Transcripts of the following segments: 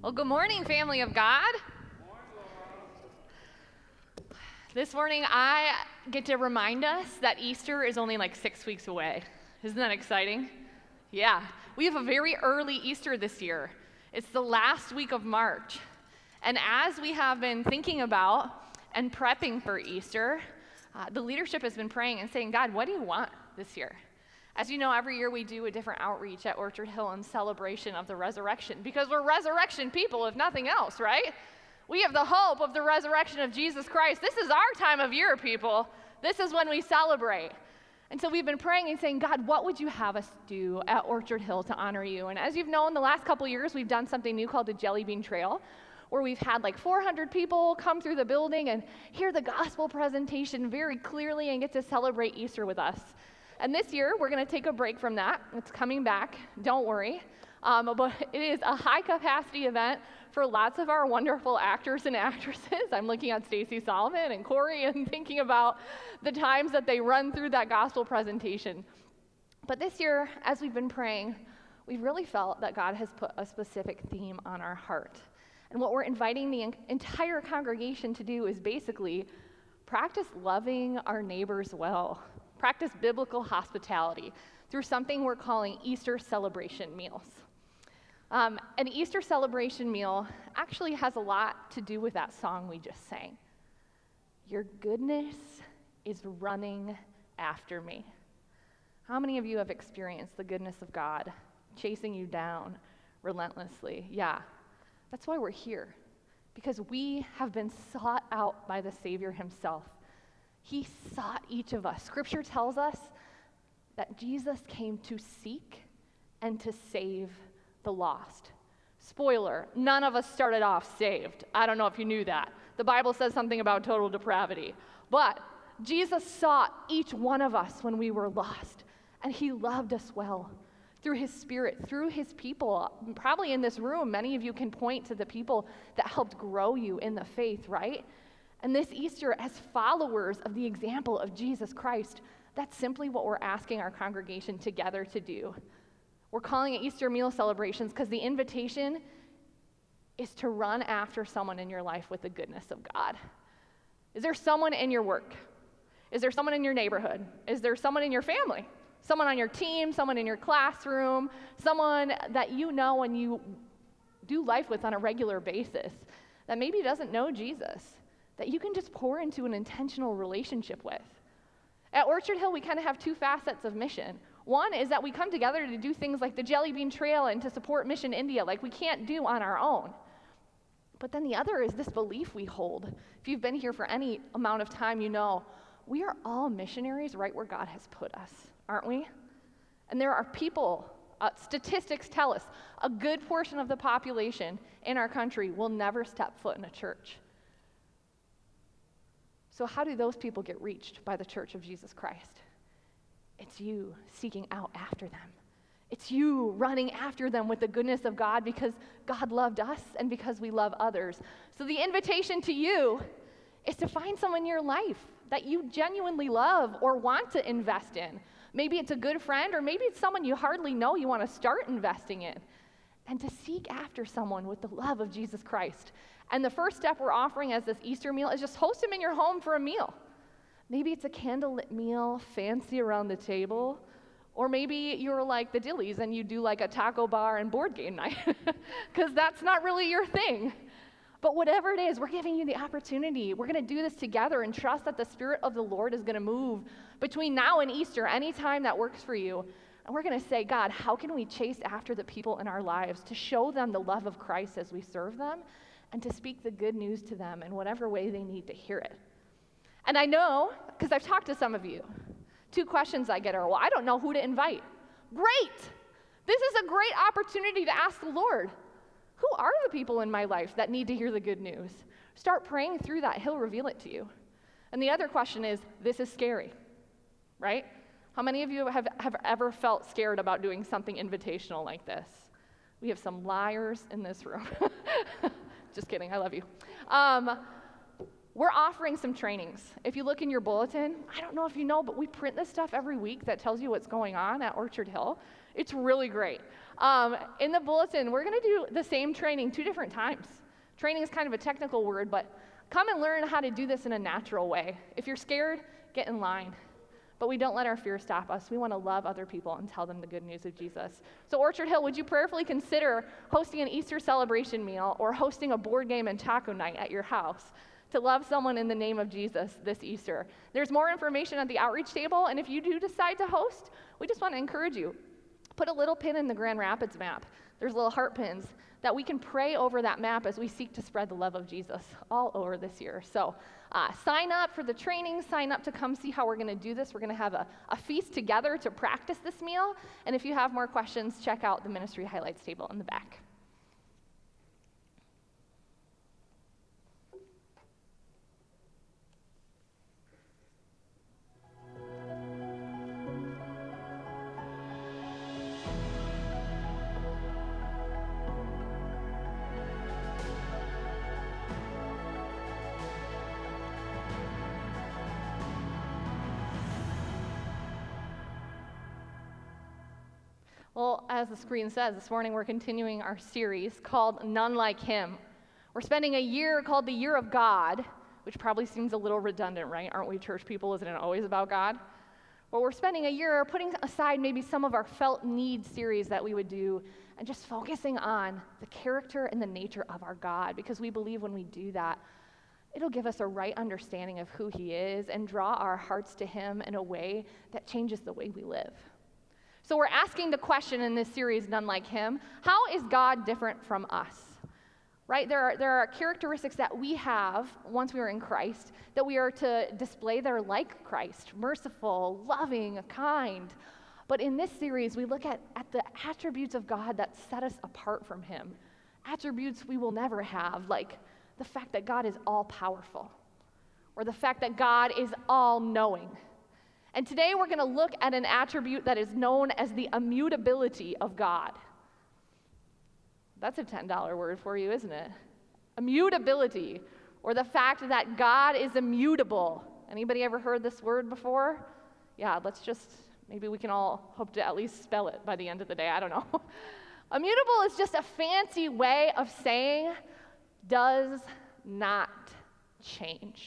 Well, good morning, family of God. This morning, I get to remind us that Easter is only like 6 weeks away. Isn't that exciting? Yeah, we have a very early Easter this year. It's the last week of March. And as we have been thinking about and prepping for Easter, the leadership has been praying and saying, God, what do you want this year? As you know, every year we do a different outreach at Orchard Hill in celebration of the resurrection, because we're resurrection people, if nothing else, right? We have the hope of the resurrection of Jesus Christ. This is our time of year, people. This is when we celebrate. And so we've been praying and saying, God, what would you have us do at Orchard Hill to honor you? And as you've known, the last couple years, we've done something new called the Jelly Bean Trail, where we've had like 400 people come through the building and hear the gospel presentation very clearly and get to celebrate Easter with us. And this year, we're going to take a break from that. It's coming back, don't worry. But it is a high-capacity event for lots of our wonderful actors and actresses. I'm looking at Stacy Solomon and Corey and thinking about the times that they run through that gospel presentation. But this year, as we've been praying, we've really felt that God has put a specific theme on our heart. And what we're inviting the entire congregation to do is basically practice loving our neighbors well. Practice biblical hospitality through something we're calling Easter celebration meals. An Easter celebration meal actually has a lot to do with that song we just sang. Your goodness is running after me. How many of you have experienced the goodness of God chasing you down relentlessly? Yeah, that's why we're here, because we have been sought out by the Savior himself. He sought each of us. Scripture tells us that Jesus came to seek and to save the lost. Spoiler, none of us started off saved. I don't know if you knew that. The Bible says something about total depravity. But Jesus sought each one of us when we were lost, and he loved us well through his Spirit, through his people. Probably in this room, many of you can point to the people that helped grow you in the faith, right? And this Easter, as followers of the example of Jesus Christ, that's simply what we're asking our congregation together to do. We're calling it Easter meal celebrations because the invitation is to run after someone in your life with the goodness of God. Is there someone in your work? Is there someone in your neighborhood? Is there someone in your family? Someone on your team, someone in your classroom, someone that you know and you do life with on a regular basis that maybe doesn't know Jesus, that you can just pour into an intentional relationship with? At Orchard Hill, we kind of have two facets of mission. One is that we come together to do things like the Jelly Bean Trail and to support Mission India, like we can't do on our own. But then the other is this belief we hold. If you've been here for any amount of time, you know we are all missionaries right where God has put us, aren't we? And there are people, statistics tell us, a good portion of the population in our country will never step foot in a church. So how do those people get reached by the Church of Jesus Christ? It's you seeking out after them. It's you running after them with the goodness of God because God loved us and because we love others. So the invitation to you is to find someone in your life that you genuinely love or want to invest in. Maybe it's a good friend, or maybe it's someone you hardly know you want to start investing in. And to seek after someone with the love of Jesus Christ. And the first step we're offering as this Easter meal is just host them in your home for a meal. Maybe it's a candlelit meal, fancy around the table. Or maybe you're like the Dillies and you do like a taco bar and board game night, because that's not really your thing. But whatever it is, we're giving you the opportunity. We're going to do this together and trust that the Spirit of the Lord is going to move between now and Easter, anytime that works for you. And we're going to say, God, how can we chase after the people in our lives to show them the love of Christ as we serve them and to speak the good news to them in whatever way they need to hear it? And I know, because I've talked to some of you, two questions I get are, well, I don't know who to invite. Great! This is a great opportunity to ask the Lord, who are the people in my life that need to hear the good news? Start praying through that. He'll reveal it to you. And the other question is, this is scary, right? How many of you have ever felt scared about doing something invitational like this? We have some liars in this room. Just kidding, I love you. We're offering some trainings. If you look in your bulletin, I don't know if you know, but we print this stuff every week that tells you what's going on at Orchard Hill. It's really great. In the bulletin, we're going to do the same training 2 different times. Training is kind of a technical word, but come and learn how to do this in a natural way. If you're scared, get in line. But we don't let our fear stop us. We want to love other people and tell them the good news of Jesus. So Orchard Hill, would you prayerfully consider hosting an Easter celebration meal or hosting a board game and taco night at your house to love someone in the name of Jesus this Easter? There's more information at the outreach table, and if you do decide to host, we just want to encourage you. Put a little pin in the Grand Rapids map. There's little heart pins that we can pray over that map as we seek to spread the love of Jesus all over this year. So sign up for the training, sign up to come see how we're going to do this. We're going to have a feast together to practice this meal. And if you have more questions, check out the ministry highlights table in the back. Well, as the screen says, this morning we're continuing our series called None Like Him. We're spending a year called the Year of God, which probably seems a little redundant, right? Aren't we church people? Isn't it always about God? Well, we're spending a year putting aside maybe some of our felt need series that we would do and just focusing on the character and the nature of our God, because we believe when we do that, it'll give us a right understanding of who He is and draw our hearts to Him in a way that changes the way we live. So we're asking the question in this series, None Like Him, how is God different from us? Right? There are characteristics that we have once we are in Christ that we are to display that are like Christ, merciful, loving, kind. But in this series, we look at the attributes of God that set us apart from Him, attributes we will never have, like the fact that God is all-powerful, or the fact that God is all-knowing. And today we're going to look at an attribute that is known as the immutability of God. That's a $10 word for you, isn't it? Immutability, or the fact that God is immutable. Anybody ever heard this word before? Yeah, maybe we can all hope to at least spell it by the end of the day. I don't know. Immutable is just a fancy way of saying does not change,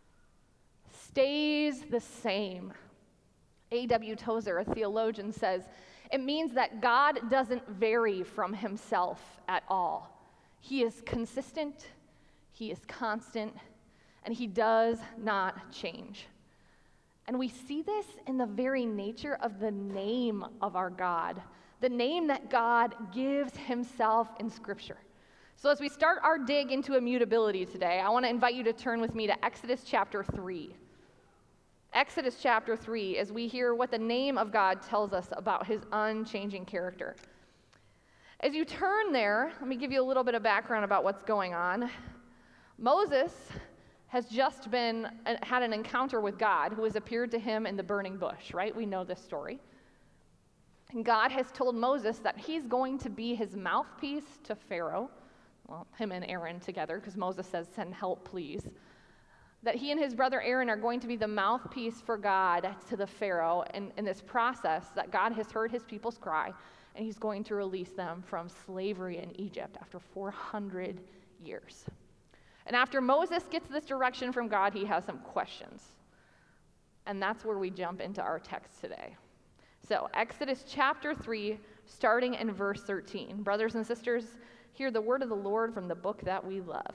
stays the same. A.W. Tozer, a theologian, says, it means that God doesn't vary from Himself at all. He is consistent, He is constant, and He does not change. And we see this in the very nature of the name of our God, the name that God gives Himself in Scripture. So as we start our dig into immutability today, I want to invite you to turn with me to Exodus chapter 3. Exodus chapter 3, as we hear what the name of God tells us about His unchanging character. As you turn there, let me give you a little bit of background about what's going on. Moses has just had an encounter with God, who has appeared to him in the burning bush, right? We know this story. And God has told Moses that He's going to be his mouthpiece to Pharaoh, well, him and Aaron together, because Moses says, send help, please. That he and his brother Aaron are going to be the mouthpiece for God to the Pharaoh in this process that God has heard his people's cry, and He's going to release them from slavery in Egypt after 400 years. And after Moses gets this direction from God, he has some questions. And that's where we jump into our text today. So Exodus chapter 3, starting in verse 13. Brothers and sisters, hear the word of the Lord from the book that we love.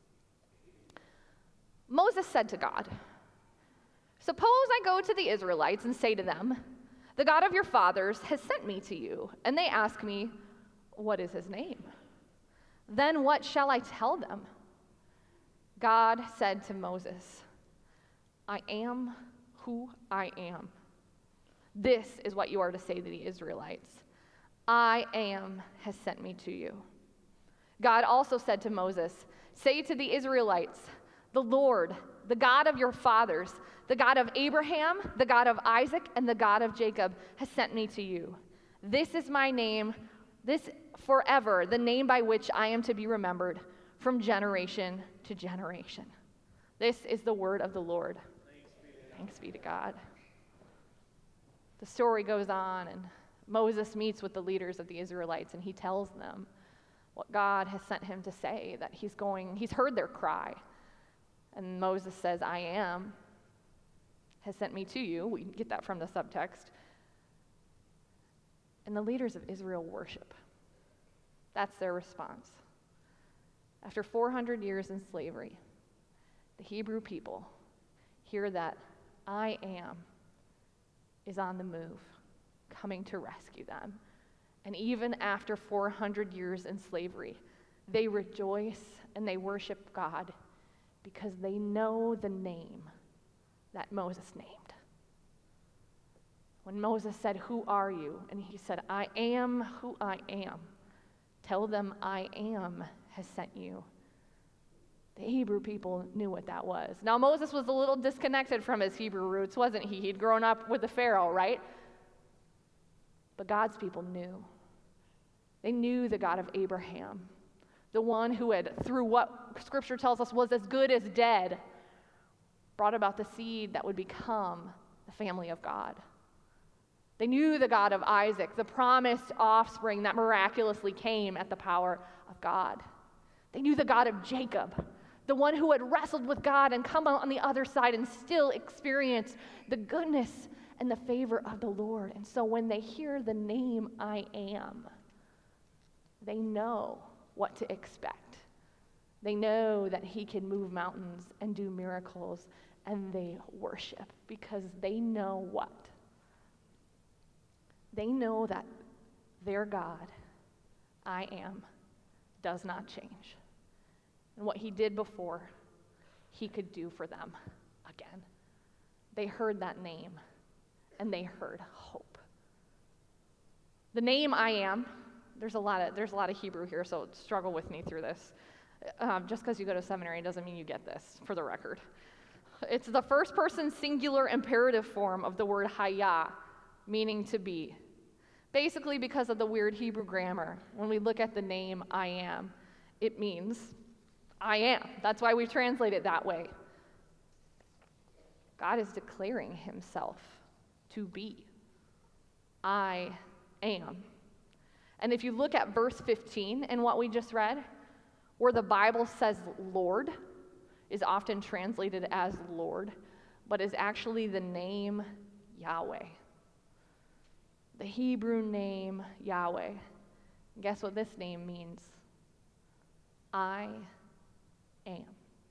Moses said to God, suppose I go to the Israelites and say to them, the God of your fathers has sent me to you, and they ask me, what is His name? Then what shall I tell them? God said to Moses, I am who I am. This is what you are to say to the Israelites. I am has sent me to you. God also said to Moses, say to the Israelites, the Lord, the God of your fathers, the God of Abraham, the God of Isaac, and the God of Jacob has sent me to you. This is my name, this forever, the name by which I am to be remembered from generation to generation. This is the word of the Lord. Thanks be to God. The story goes on, and Moses meets with the leaders of the Israelites, and he tells them what God has sent him to say, that he's heard their cry. And Moses says, I am has sent me to you. We get that from the subtext. And the leaders of Israel worship. That's their response. After 400 years in slavery, the Hebrew people hear that I am is on the move, coming to rescue them. And even after 400 years in slavery, they rejoice and they worship God because they know the name that Moses named. When Moses said, "Who are you?" and he said, "I am who I am. Tell them I am has sent you." The Hebrew people knew what that was. Now, Moses was a little disconnected from his Hebrew roots, wasn't he? He'd grown up with the Pharaoh, right? But God's people knew. They knew the God of Abraham, the one who had, through what Scripture tells us was as good as dead, brought about the seed that would become the family of God. They knew the God of Isaac, the promised offspring that miraculously came at the power of God. They knew the God of Jacob, the one who had wrestled with God and come out on the other side and still experience the goodness and the favor of the Lord. And so when they hear the name I am, they know what to expect. They know that he can move mountains and do miracles, and they worship because they know what? They know that their God, I am, does not change. And what he did before, he could do for them again. They heard that name, and they heard hope. The name I am, there's a lot of Hebrew here, so struggle with me through this. Just because you go to seminary doesn't mean you get this, for the record. It's the first person singular imperative form of the word haya, meaning to be. Basically, because of the weird Hebrew grammar, when we look at the name I am, it means I am. That's why we translate it that way. God is declaring himself to be. I am. And if you look at verse 15 in what we just read, where the Bible says Lord is often translated as Lord, but is actually the name Yahweh. The Hebrew name Yahweh. Guess what this name means? I am.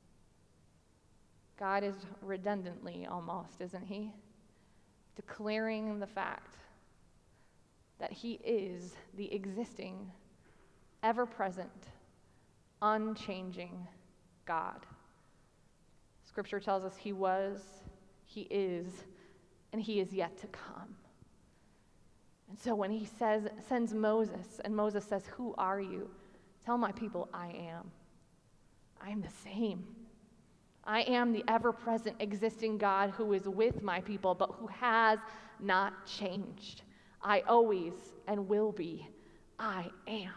God is redundantly almost, isn't he? Declaring the fact that he is the existing, ever-present, unchanging God. Scripture tells us he was, he is, and he is yet to come. And so when he sends Moses, and Moses says, "Who are you?" Tell my people, I am. I am the same. I am the ever-present, existing God who is with my people, but who has not changed. I always and will be. I am.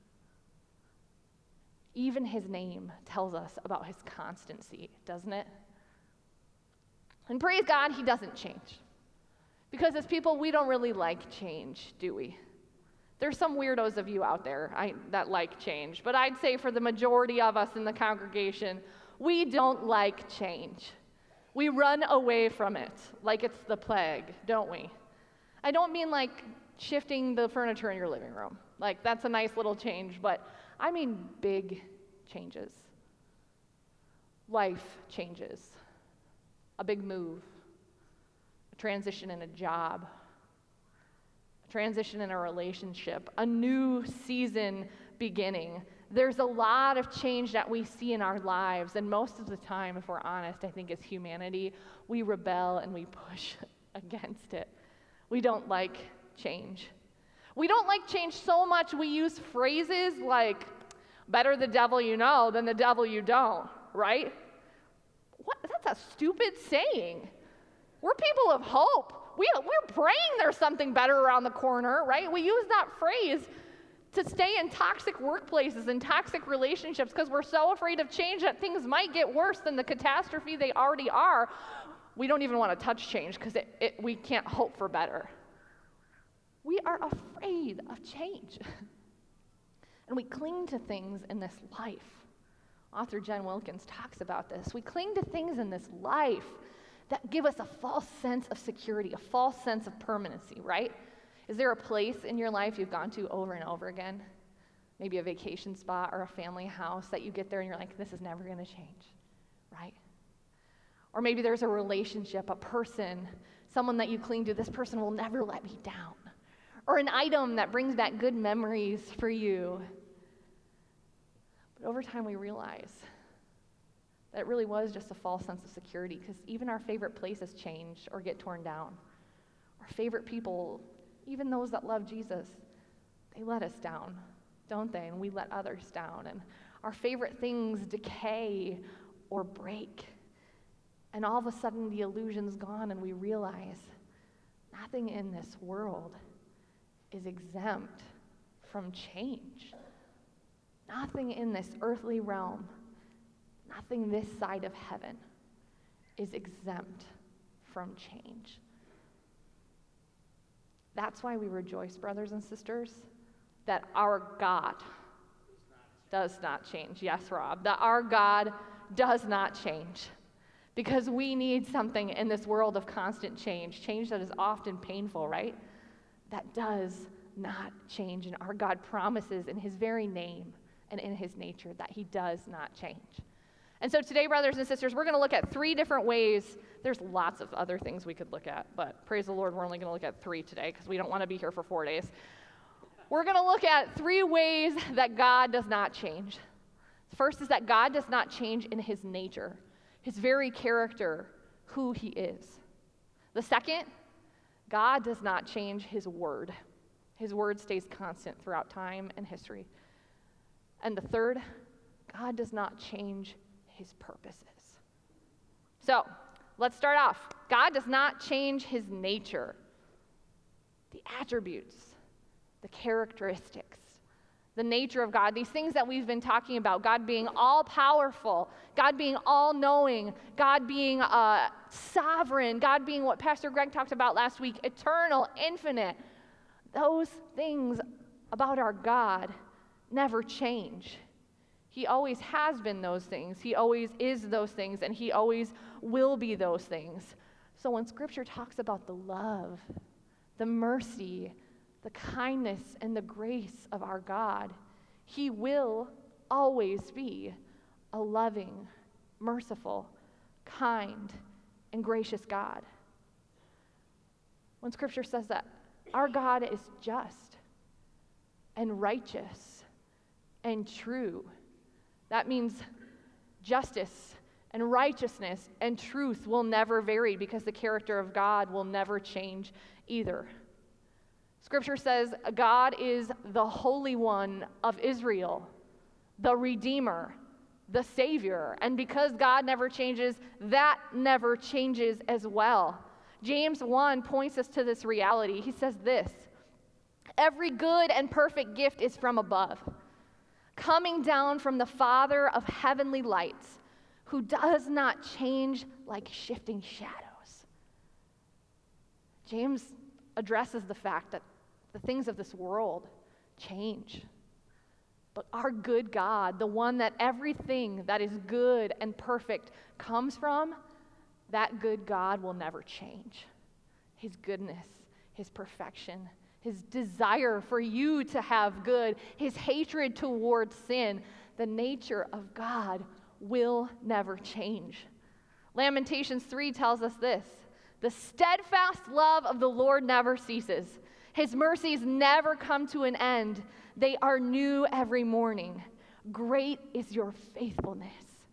Even his name tells us about his constancy, doesn't it? And praise God, he doesn't change. Because as people, we don't really like change, do we? There's some weirdos of you out there that like change, but I'd say for the majority of us in the congregation, we don't like change. We run away from it like it's the plague, don't we? I don't mean like shifting the furniture in your living room. Like that's a nice little change, but I mean big changes. Life changes. A big move. A transition in a job. A transition in a relationship. A new season beginning. There's a lot of change that we see in our lives, and most of the time, if we're honest, I think as humanity, we rebel and we push against it. We don't like change. We don't like change so much we use phrases like, better the devil you know than the devil you don't, right? What? That's a stupid saying. We're people of hope. We're praying there's something better around the corner, right? We use that phrase to stay in toxic workplaces and toxic relationships because we're so afraid of change that things might get worse than the catastrophe they already are. We don't even want to touch change because we can't hope for better. We are afraid of change. And we cling to things in this life. Author Jen Wilkins talks about this. We cling to things in this life that give us a false sense of security, a false sense of permanency, right? Is there a place in your life you've gone to over and over again? Maybe a vacation spot or a family house that you get there and you're like, this is never going to change, right? Or maybe there's a relationship, a person, someone that you cling to, this person will never let me down. Or an item that brings back good memories for you. But over time we realize that it really was just a false sense of security, because even our favorite places change or get torn down. Our favorite people, even those that love Jesus, they let us down, don't they? And we let others down. And our favorite things decay or break. And all of a sudden the illusion's gone and we realize nothing in this world is exempt from change. Nothing in this earthly realm, nothing this side of heaven is exempt from change. That's why we rejoice, brothers and sisters, that our God does not change. Yes, Rob, that our God does not change. Because we need something in this world of constant change that is often painful, right? That does not change. And our God promises in his very name and in his nature that he does not change. And so today, brothers and sisters, we're going to look at 3 different ways. There's lots of other things we could look at, but praise the Lord, we're only going to look at 3 today because we don't want to be here for 4 days. We're going to look at 3 ways that God does not change. The first is that God does not change in his nature, his very character, who he is. The second, God does not change his word. His word stays constant throughout time and history. And the third, God does not change his purposes. So, let's start off. God does not change his nature, the attributes, the characteristics, the nature of God, these things that we've been talking about, God being all-powerful, God being all-knowing, God being sovereign, God being what Pastor Greg talked about last week, eternal, infinite. Those things about our God never change. He always has been those things. He always is those things, and he always will be those things. So when Scripture talks about the love, the mercy, the kindness, and the grace of our God, he will always be a loving, merciful, kind, and gracious God. When Scripture says that our God is just and righteous and true, that means justice and righteousness and truth will never vary, because the character of God will never change either. Scripture says God is the Holy One of Israel, the Redeemer, the Savior. And because God never changes, that never changes as well. James 1 points us to this reality. He says this: every good and perfect gift is from above, coming down from the Father of heavenly lights, who does not change like shifting shadows. James addresses the fact that the things of this world change. But our good God, the one that everything that is good and perfect comes from, that good God will never change. His goodness, his perfection, his desire for you to have good, his hatred towards sin, the nature of God will never change. Lamentations 3 tells us this: the steadfast love of the Lord never ceases. His mercies never come to an end. They are new every morning. Great is your faithfulness.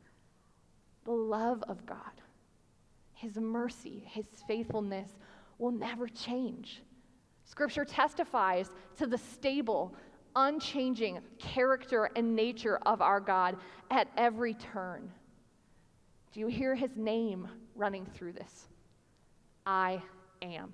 The love of God, his mercy, his faithfulness will never change. Scripture testifies to the stable, unchanging character and nature of our God at every turn. Do you hear his name running through this? I am.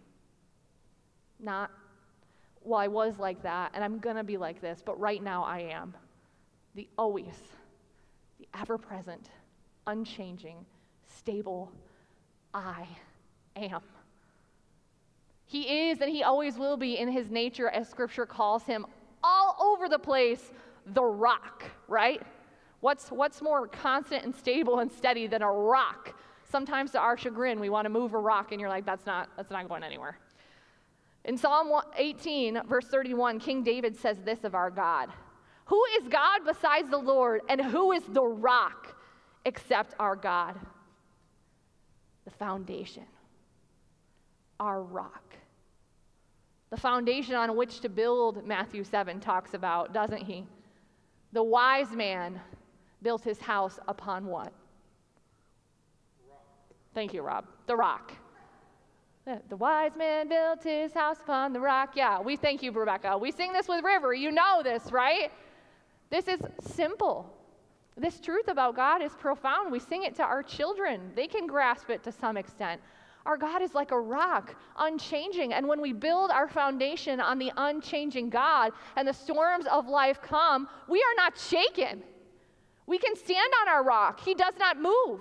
Not, well, I was like that, and I'm going to be like this, but right now I am. The always, the ever-present, unchanging, stable I am. He is and he always will be in his nature, as Scripture calls him, all over the place, the rock, right? What's more constant and stable and steady than a rock? Sometimes to our chagrin, we want to move a rock, and you're like, that's not going anywhere. In Psalm 18, verse 31, King David says this of our God: "Who is God besides the Lord, and who is the rock except our God?" The foundation, our rock. The foundation on which to build, Matthew 7 talks about, doesn't he? The wise man built his house upon what? Rock. Thank you, Rob. The rock. The wise man built his house upon the rock. Yeah, we thank you, Rebecca. We sing this with River. You know this, right? This is simple. This truth about God is profound. We sing it to our children. They can grasp it to some extent. Our God is like a rock, unchanging. And when we build our foundation on the unchanging God and the storms of life come, we are not shaken. We can stand on our rock. He does not move.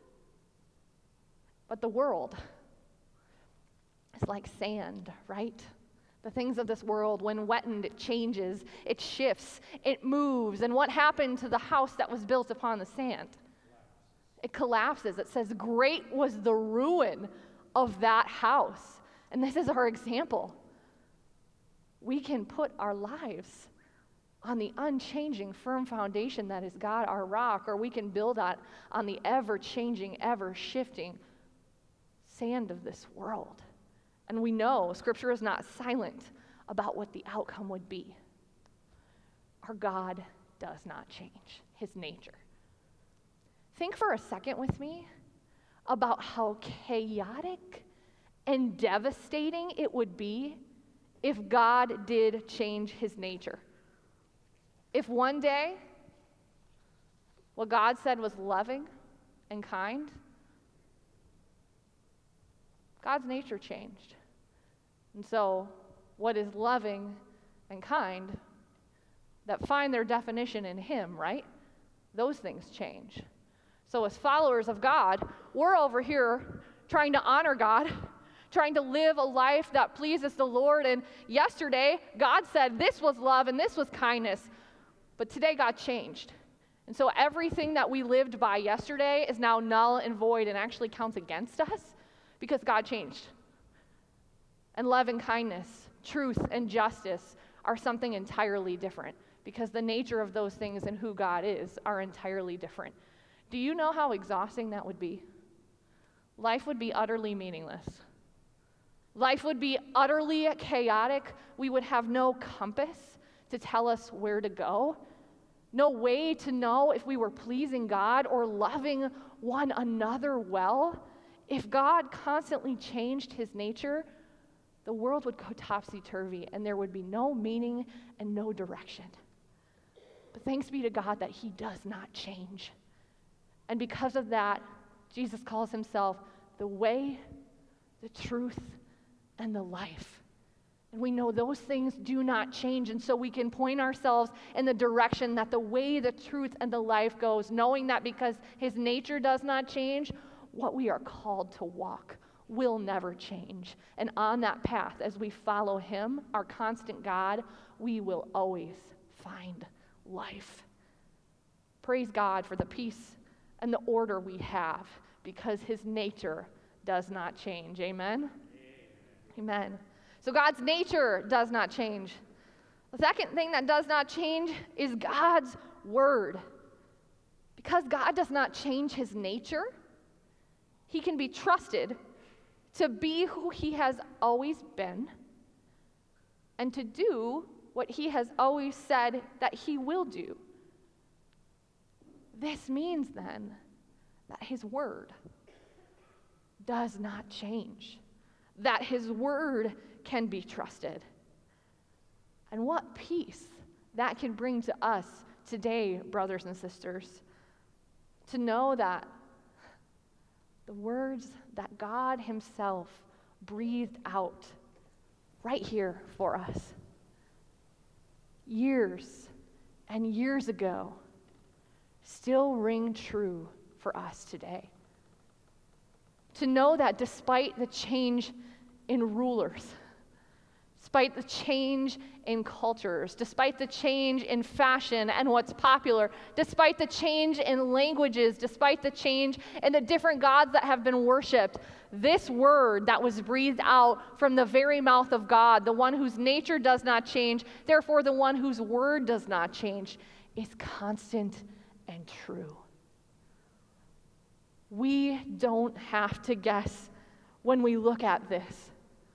But the world is like sand, right? The things of this world, when wetted, it changes, it shifts, it moves. And what happened to the house that was built upon the sand? It collapses. It says, "Great was the ruin of that house." And this is our example. We can put our lives on the unchanging, firm foundation that is God, our rock, or we can build on the ever-changing, ever-shifting sand of this world. And we know Scripture is not silent about what the outcome would be. Our God does not change his nature. Think for a second with me about how chaotic and devastating it would be if God did change his nature. If one day what God said was loving and kind, God's nature changed. And so what is loving and kind that find their definition in him, right? Those things change. So as followers of God, we're over here trying to honor God, trying to live a life that pleases the Lord. And yesterday, God said this was love and this was kindness. But today, God changed. And so everything that we lived by yesterday is now null and void and actually counts against us because God changed. And love and kindness, truth and justice are something entirely different because the nature of those things and who God is are entirely different. Do you know how exhausting that would be? Life would be utterly meaningless. Life would be utterly chaotic. We would have no compass to tell us where to go, no way to know if we were pleasing God or loving one another well. If God constantly changed his nature, the world would go topsy-turvy and there would be no meaning and no direction. But thanks be to God that he does not change. And because of that, Jesus calls himself the way, the truth, and the life. And we know those things do not change, and so we can point ourselves in the direction that the way, the truth, and the life goes, knowing that because his nature does not change, what we are called to walk will never change. And on that path, as we follow him, our constant God, we will always find life. Praise God for the peace and the order we have because his nature does not change. Amen? Amen. So God's nature does not change. The second thing that does not change is God's word. Because God does not change his nature, he can be trusted to be who he has always been and to do what he has always said that he will do. This means then that his word does not change, that his word can be trusted. And what peace that can bring to us today, brothers and sisters, to know that the words that God himself breathed out right here for us years and years ago still ring true for us today. To know that despite the change in rulers, despite the change in cultures, despite the change in fashion and what's popular, despite the change in languages, despite the change in the different gods that have been worshiped, this word that was breathed out from the very mouth of God, the one whose nature does not change, therefore the one whose word does not change, is constant and true. We don't have to guess when we look at this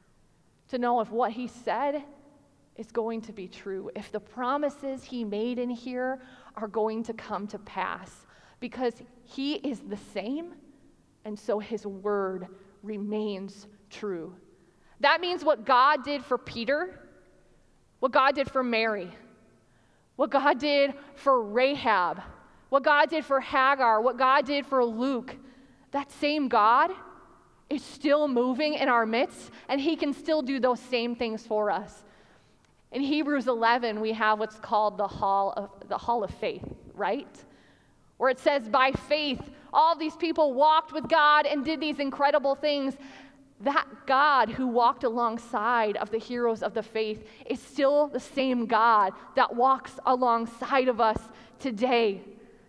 to know if what he said is going to be true, if the promises he made in here are going to come to pass, because he is the same, and so his word remains true. That means what God did for Peter, what God did for Mary, what God did for Rahab, what God did for Hagar, what God did for Luke, that same God is still moving in our midst, and he can still do those same things for us. In Hebrews 11, we have what's called the Hall of Faith, right? Where it says, by faith, all these people walked with God and did these incredible things. That God who walked alongside of the heroes of the faith is still the same God that walks alongside of us today.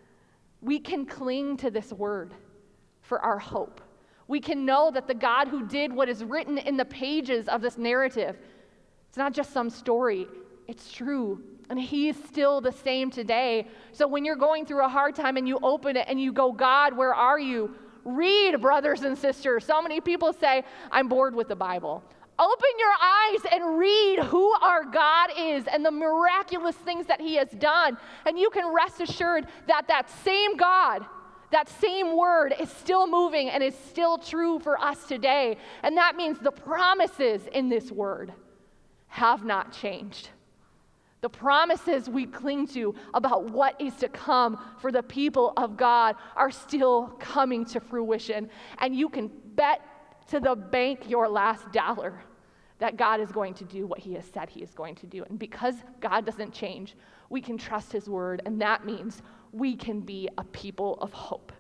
We can cling to this word for our hope. We can know that the God who did what is written in the pages of this narrative, it's not just some story, it's true. And he is still the same today. So when you're going through a hard time and you open it and you go, God, where are you? Read, brothers and sisters. So many people say, I'm bored with the Bible. Open your eyes and read who our God is and the miraculous things that he has done. And you can rest assured that that same God, that same word is still moving and is still true for us today. And that means the promises in this word have not changed. The promises we cling to about what is to come for the people of God are still coming to fruition. And you can bet to the bank your last dollar that God is going to do what he has said he is going to do. And because God doesn't change, we can trust his word, and that means we can be a people of hope.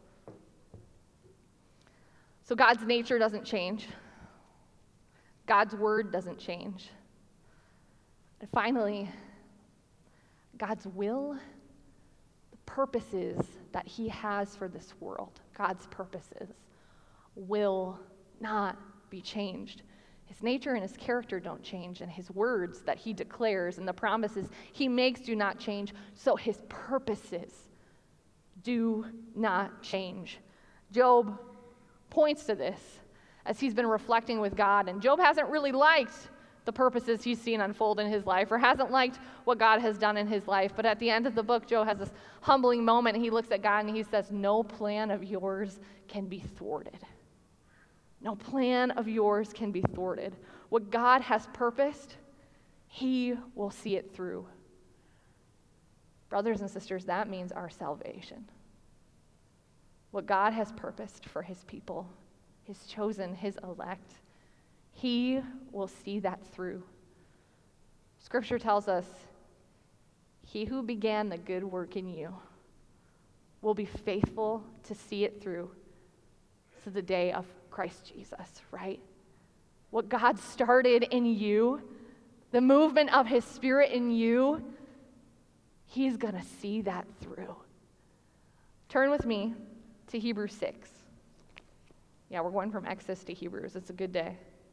So God's nature doesn't change. God's word doesn't change. And finally, God's will, the purposes that he has for this world, God's purposes, will not be changed. His nature and his character don't change, and his words that he declares and the promises he makes do not change, so his purposes do not change. Job points to this as he's been reflecting with God, and Job hasn't really liked the purposes he's seen unfold in his life, or hasn't liked what God has done in his life. But at the end of the book, Job has this humbling moment, and he looks at God and he says, no plan of yours can be thwarted. No plan of yours can be thwarted. What God has purposed, he will see it through. Brothers and sisters, that means our salvation. What God has purposed for his people, his chosen, his elect, he will see that through. Scripture tells us, he who began the good work in you will be faithful to see it through to the day of Christ Jesus, right? What God started in you, the movement of his Spirit in you, he's going to see that through. Turn with me to Hebrews 6. Yeah, we're going from Exodus to Hebrews. It's a good day.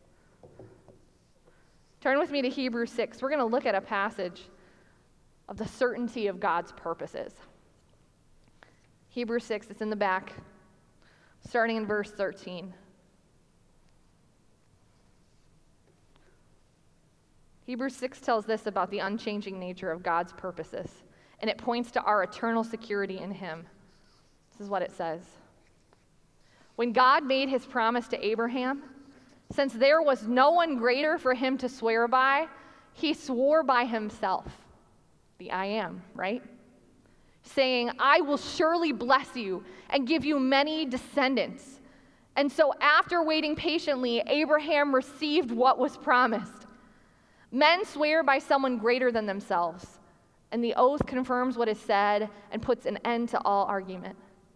Turn with me to Hebrews 6. We're going to look at a passage of the certainty of God's purposes. Hebrews 6, it's in the back, starting in verse 13. Hebrews 6 tells this about the unchanging nature of God's purposes, and it points to our eternal security in him. This is what it says. When God made his promise to Abraham, since there was no one greater for him to swear by, he swore by himself, the I am, right? Saying, I will surely bless you and give you many descendants. And so after waiting patiently, Abraham received what was promised. Men swear by someone greater than themselves, and the oath confirms what is said and puts an end to all argument.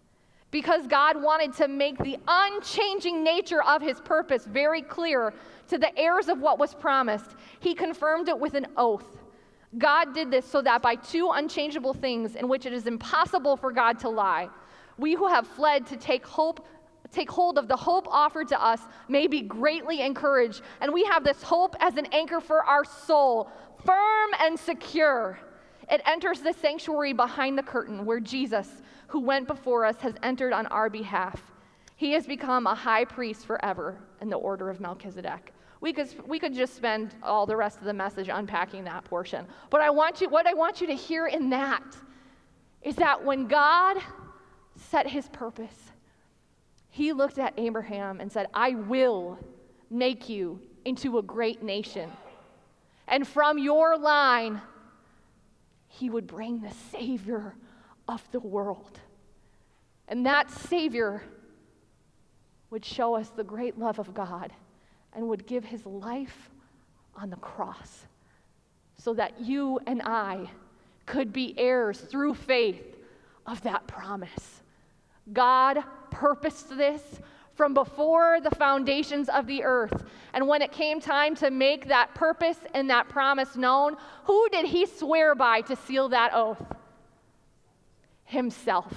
Because God wanted to make the unchanging nature of his purpose very clear to the heirs of what was promised, he confirmed it with an oath. God did this so that by two unchangeable things in which it is impossible for God to lie, we who have fled to take hold of the hope offered to us may be greatly encouraged. And we have this hope as an anchor for our soul, firm and secure. It enters the sanctuary behind the curtain where Jesus, who went before us, has entered on our behalf. He has become a high priest forever in the order of Melchizedek. We could just spend all the rest of the message unpacking that portion. But what I want you to hear in that is that when God set his purpose, he looked at Abraham and said, I will make you into a great nation. And from your line, he would bring the Savior of the world. And that Savior would show us the great love of God and would give his life on the cross so that you and I could be heirs through faith of that promise. God purposed this from before the foundations of the earth. And when it came time to make that purpose and that promise known, who did he swear by to seal that oath? Himself.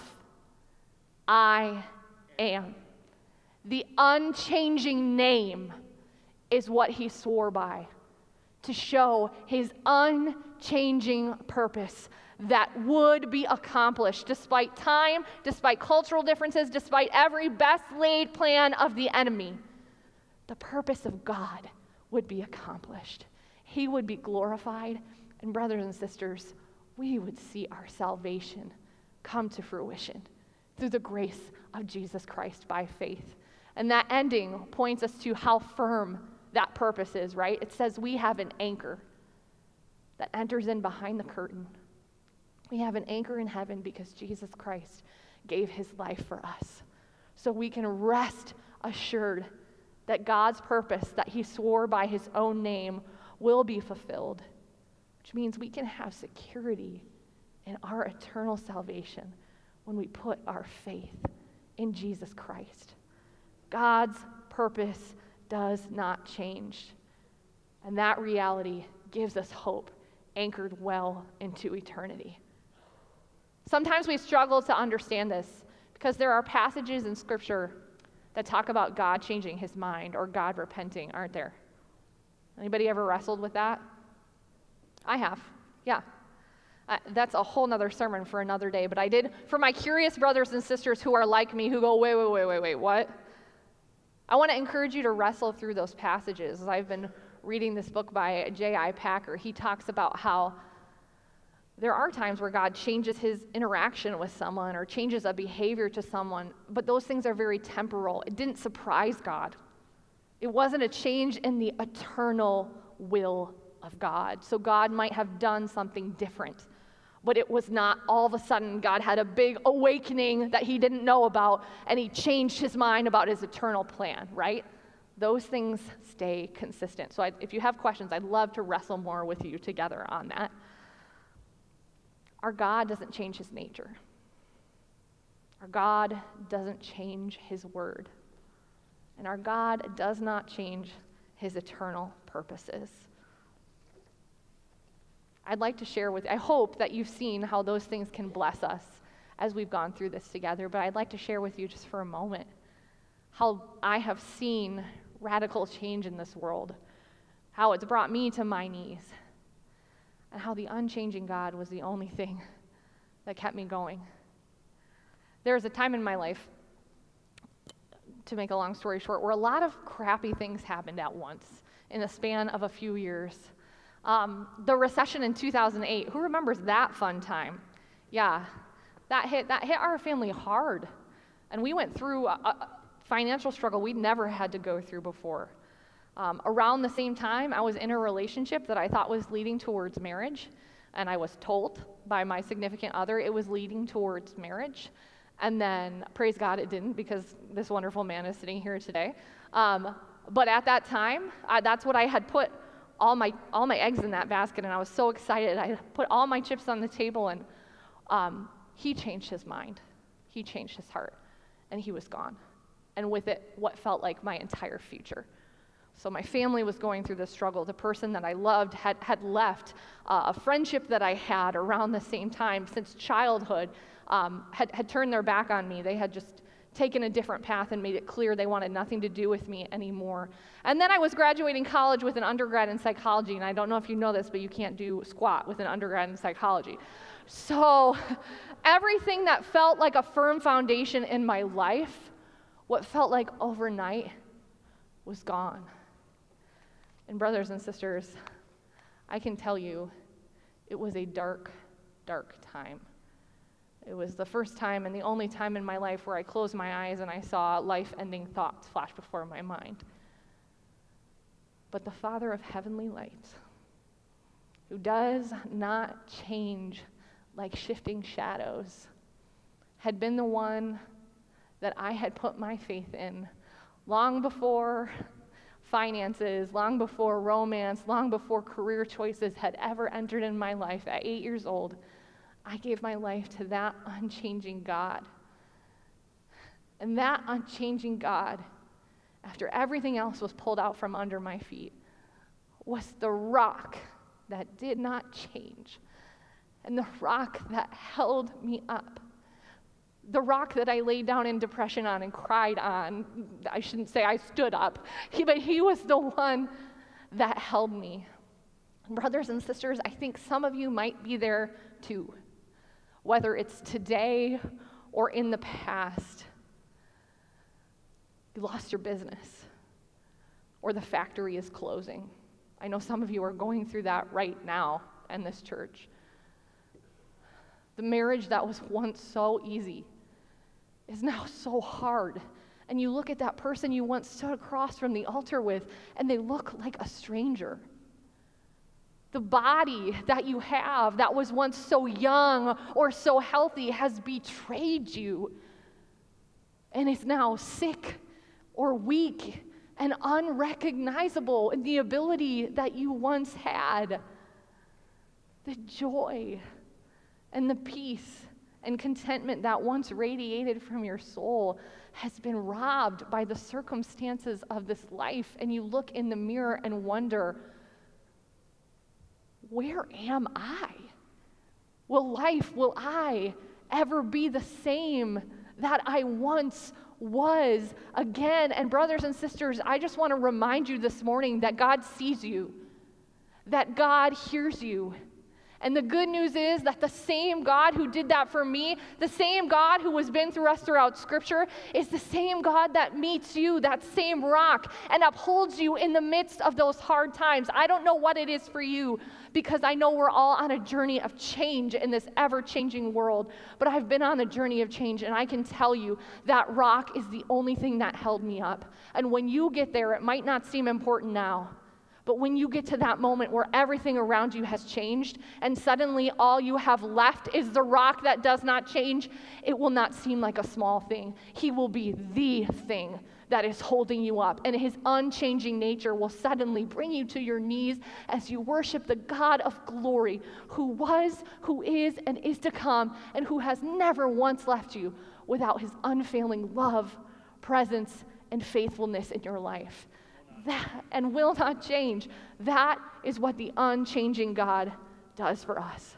I am. The unchanging name is what he swore by to show his unchanging purpose that would be accomplished despite time, despite cultural differences, despite every best laid plan of the enemy. The purpose of God would be accomplished. He would be glorified, and brothers and sisters, we would see our salvation come to fruition through the grace of Jesus Christ by faith. And that ending points us to how firm that purpose is, right? It says we have an anchor that enters in behind the curtain. We have an anchor in heaven because Jesus Christ gave his life for us. So we can rest assured that God's purpose that he swore by his own name will be fulfilled, which means we can have security in our eternal salvation when we put our faith in Jesus Christ. God's purpose does not change. And that reality gives us hope anchored well into eternity. Sometimes we struggle to understand this because there are passages in Scripture that talk about God changing his mind or God repenting, aren't there? Anybody ever wrestled with that? I have, yeah. That's a whole nother sermon for another day, but I did for my curious brothers and sisters who are like me, who go, wait, what? I want to encourage you to wrestle through those passages. I've been reading this book by J.I. Packer. He talks about how there are times where God changes his interaction with someone or changes a behavior to someone, but those things are very temporal. It didn't surprise God. It wasn't a change in the eternal will of God. So God might have done something different, but it was not all of a sudden God had a big awakening that he didn't know about and he changed his mind about his eternal plan, right? Those things stay consistent. So if you have questions, I'd love to wrestle more with you together on that. Our God doesn't change his nature. Our God doesn't change his word. And our God does not change his eternal purposes. I'd like to share with you, I hope that you've seen how those things can bless us as we've gone through this together, but I'd like to share with you just for a moment how I have seen radical change in this world, how it's brought me to my knees, and how the unchanging God was the only thing that kept me going. There was a time in my life, to make a long story short, where a lot of crappy things happened at once in the span of a few years. The recession in 2008, who remembers that fun time? Yeah, that hit our family hard. And we went through a financial struggle we'd never had to go through before. Around the same time, I was in a relationship that I thought was leading towards marriage, and I was told by my significant other it was leading towards marriage. And then, praise God, it didn't, because this wonderful man is sitting here today. But at that time, that's what I had put all my eggs in that basket, and I was so excited. I put all my chips on the table, and he changed his mind. He changed his heart. and he was gone. And with it, what felt like my entire future. So my family was going through this struggle. The person that I loved had left. A friendship that I had around the same time since childhood had turned their back on me. They had just taken a different path and made it clear they wanted nothing to do with me anymore. And then I was graduating college with an undergrad in psychology, and I don't know if you know this, but you can't do squat with an undergrad in psychology. So everything that felt like a firm foundation in my life, what felt like overnight, was gone. And brothers and sisters, I can tell you, it was a dark, dark time. It was the first time and the only time in my life where I closed my eyes and I saw life-ending thoughts flash before my mind. But the Father of heavenly lights, who does not change like shifting shadows, had been the one that I had put my faith in long before finances, long before romance, long before career choices had ever entered in my life. At 8 years old, I gave my life to that unchanging God. And that unchanging God, after everything else was pulled out from under my feet, was the rock that did not change, and the rock that held me up. The rock that I laid down in depression on and cried on. I shouldn't say I stood up, but he was the one that held me. Brothers and sisters, I think some of you might be there too, whether it's today or in the past. You lost your business, or the factory is closing. I know some of you are going through that right now in this church. The marriage that was once so easy is now so hard. And you look at that person you once stood across from the altar with, and they look like a stranger. The body that you have that was once so young or so healthy has betrayed you and is now sick or weak and unrecognizable in the ability that you once had. The joy and the peace and contentment that once radiated from your soul has been robbed by the circumstances of this life, and you look in the mirror and wonder, where am I? Will I ever be the same that I once was again? And brothers and sisters, I just want to remind you this morning that God sees you, that God hears you. And the good news is that the same God who did that for me, the same God who has been through us throughout Scripture, is the same God that meets you, that same rock, and upholds you in the midst of those hard times. I don't know what it is for you, because I know we're all on a journey of change in this ever-changing world, but I've been on a journey of change, and I can tell you that rock is the only thing that held me up. And when you get there, it might not seem important now, but when you get to that moment where everything around you has changed and suddenly all you have left is the rock that does not change, it will not seem like a small thing. He will be the thing that is holding you up, and his unchanging nature will suddenly bring you to your knees as you worship the God of glory, who was, who is, and is to come, and who has never once left you without his unfailing love, presence, and faithfulness in your life. That and will not change. That is what the unchanging God does for us.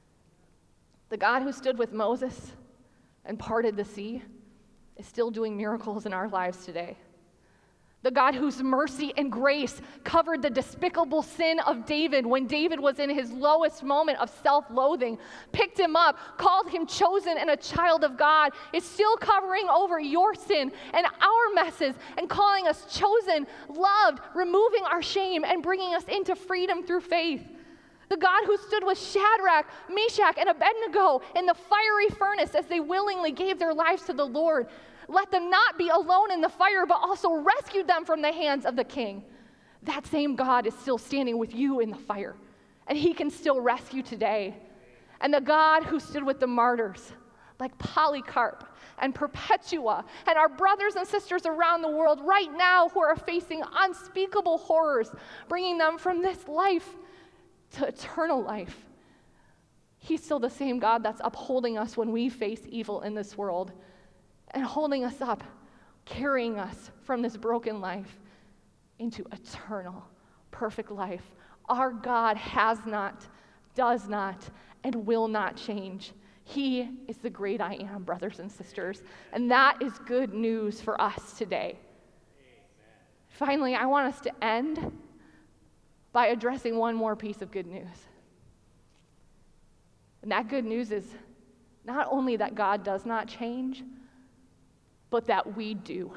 The God who stood with Moses and parted the sea is still doing miracles in our lives today. The God whose mercy and grace covered the despicable sin of David when David was in his lowest moment of self-loathing, picked him up, called him chosen and a child of God, is still covering over your sin and our messes and calling us chosen, loved, removing our shame and bringing us into freedom through faith. The God who stood with Shadrach, Meshach, and Abednego in the fiery furnace as they willingly gave their lives to the Lord, let them not be alone in the fire, but also rescued them from the hands of the king. That same God is still standing with you in the fire, and he can still rescue today. And the God who stood with the martyrs, like Polycarp and Perpetua, and our brothers and sisters around the world right now who are facing unspeakable horrors, bringing them from this life to eternal life. He's still the same God that's upholding us when we face evil in this world. and holding us up, carrying us from this broken life into eternal, perfect life. Our God has not, does not, and will not change. He is the great I am, brothers and sisters, and that is good news for us today. Amen. Finally, I want us to end by addressing one more piece of good news. And that good news is not only that God does not change, but that we do.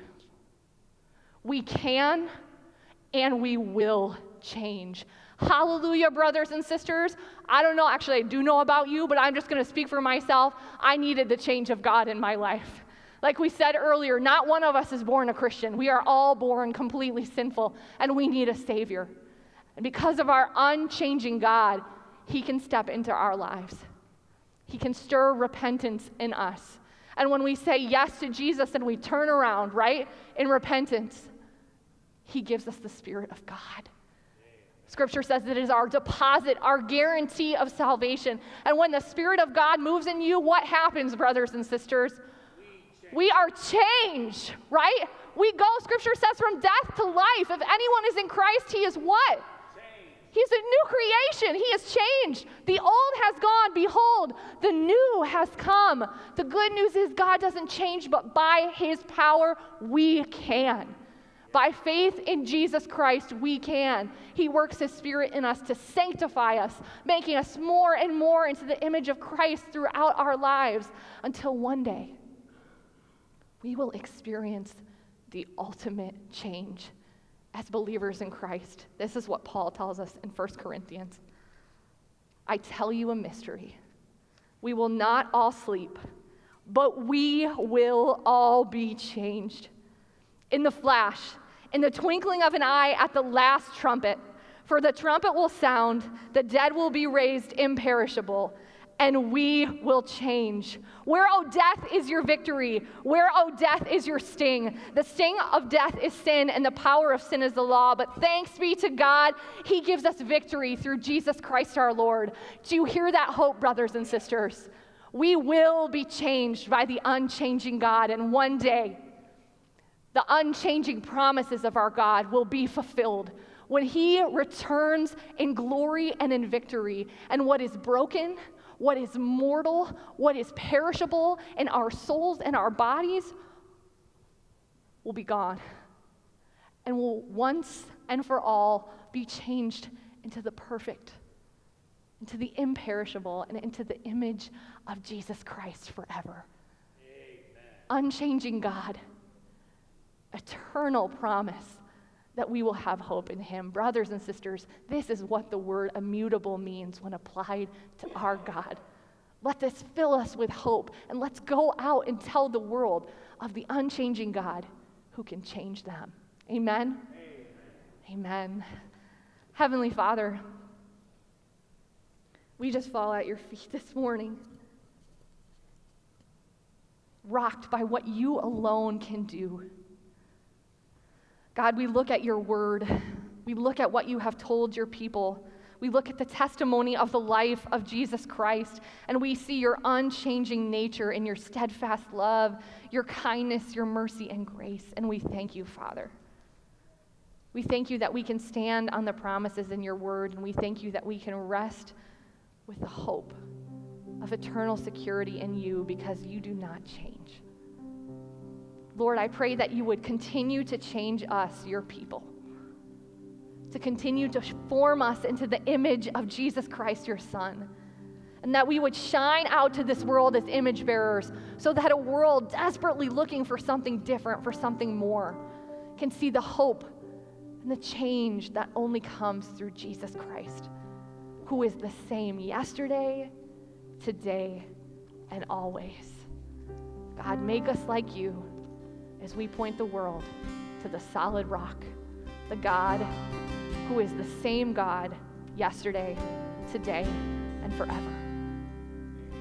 We can and we will change. Hallelujah, brothers and sisters. I don't know, actually I do know about you, but I'm just going to speak for myself. I needed the change of God in my life. Like we said earlier, not one of us is born a Christian. We are all born completely sinful, and we need a Savior. And because of our unchanging God, He can step into our lives. He can stir repentance in us. And when we say yes to Jesus and we turn around, right, in repentance, He gives us the Spirit of God. Scripture says that it is our deposit, our guarantee of salvation. And when the Spirit of God moves in you, what happens, brothers and sisters? We are changed, right? We go, Scripture says, from death to life. If anyone is in Christ, he is what? He's a new creation. He has changed. The old has gone. Behold, the new has come. The good news is God doesn't change, but by His power, we can. By faith in Jesus Christ, we can. He works His Spirit in us to sanctify us, making us more and more into the image of Christ throughout our lives until one day we will experience the ultimate change as believers in Christ. This is what Paul tells us in 1 Corinthians. I tell you a mystery. We will not all sleep, but we will all be changed. In the flash, in the twinkling of an eye at the last trumpet, for the trumpet will sound, the dead will be raised imperishable, and we will change. Where, O death, is your victory? Where, O death, is your sting? The sting of death is sin, and the power of sin is the law. But thanks be to God, He gives us victory through Jesus Christ our Lord. Do you hear that hope, brothers and sisters? We will be changed by the unchanging God, and one day, the unchanging promises of our God will be fulfilled when He returns in glory and in victory, and what is broken, what is mortal, what is perishable in our souls and our bodies will be gone and will once and for all be changed into the perfect, into the imperishable, and into the image of Jesus Christ forever. Amen. Unchanging God, eternal promise that we will have hope in Him. Brothers and sisters, this is what the word immutable means when applied to our God. Let this fill us with hope, and let's go out and tell the world of the unchanging God who can change them. Amen? Amen. Amen. Heavenly Father, we just fall at your feet this morning, rocked by what you alone can do. God, we look at your word. We look at what you have told your people. We look at the testimony of the life of Jesus Christ, and we see your unchanging nature and your steadfast love, your kindness, your mercy, and grace. And we thank you, Father. We thank you that we can stand on the promises in your word, and we thank you that we can rest with the hope of eternal security in you because you do not change. Lord, I pray that you would continue to change us, your people, to continue to form us into the image of Jesus Christ, your Son, and that we would shine out to this world as image bearers so that a world desperately looking for something different, for something more, can see the hope and the change that only comes through Jesus Christ, who is the same yesterday, today, and always. God, make us like you as we point the world to the solid rock, the God who is the same God yesterday, today, and forever.